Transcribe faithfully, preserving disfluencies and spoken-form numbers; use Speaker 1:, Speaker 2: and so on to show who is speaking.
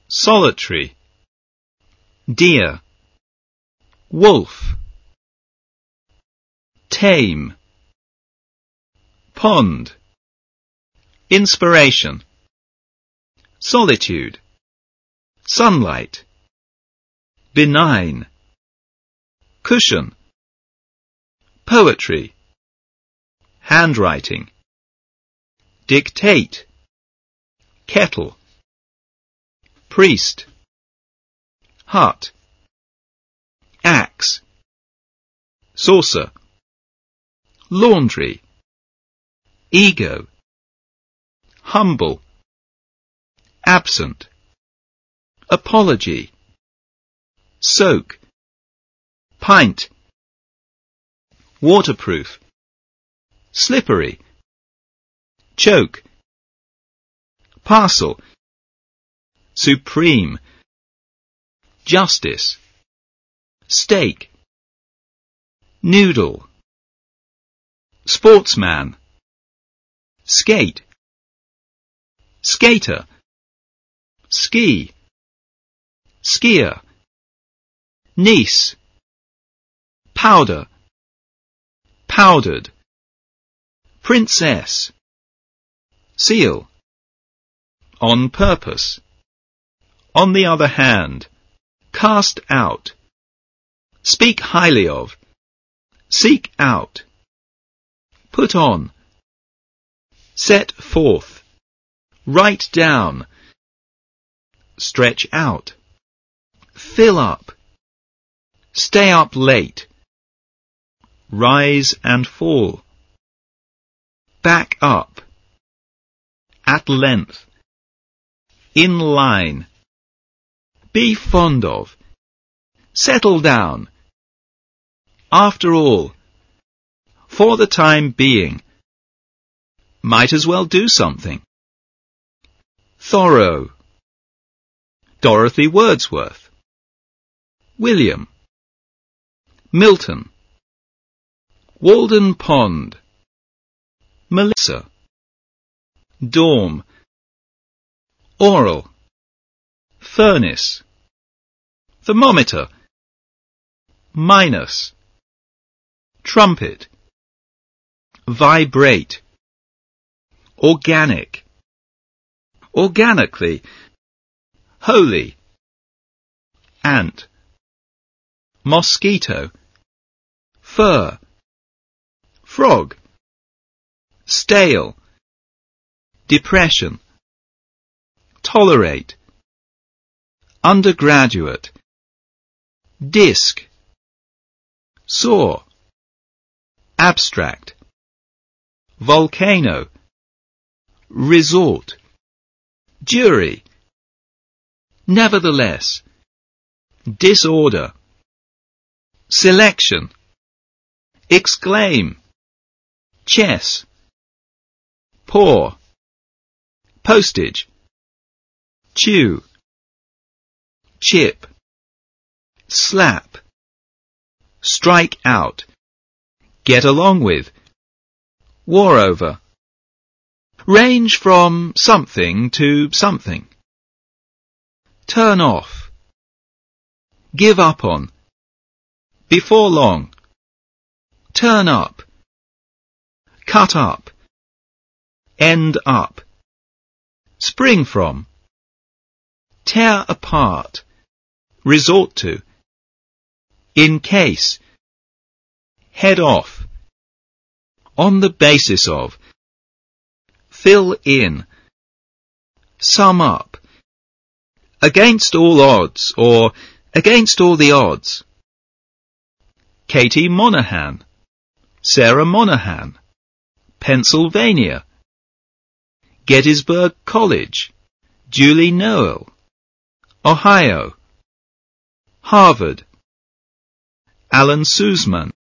Speaker 1: solitary, deer, wolf, tame, pond, inspiration, solitude, sunlight, benign, cushion, poetry, handwriting, dictate, kettle, priest, hut, axe, saucer, laundry, ego, humble, absent, apology, soak, pint, waterproof, slippery, choke, parcel, supreme, justice, steak, noodle, sportsman, skate, skater, ski, skier, niece, powder, powdered, princess, seal, on purpose, on the other hand, cast out, speak highly of, seek out, put on, set forth, write down, stretch out, fill up, stay up late, rise and fall, back up, at length, in line, be fond of, settle down, after all, for the time being, might as well do something, thorough, Dorothy Wordsworth, William, Milton, Walden Pond, Melissa, dorm, oral, furnace, thermometer, minus, trumpet, vibrate, organic, organically, holy, ant, mosquito, fur, frog, stale, depression, tolerate, undergraduate, disc, saw, abstract, volcano, resort, jury, nevertheless, disorder, selection, exclaim, chess, pour, postage, chew, chip, slap, strike out, get along with, war over, range from something to something, turn off, give up on, before long, turn up, cut up, end up, spring from, tear apart, resort to, in case, head off, on the basis of, fill in, sum up, against all odds or against all the odds. Katie Monahan, Sarah Monahan, Pennsylvania, Gettysburg College, Julie Noel, Ohio, Harvard, Alan Sussman,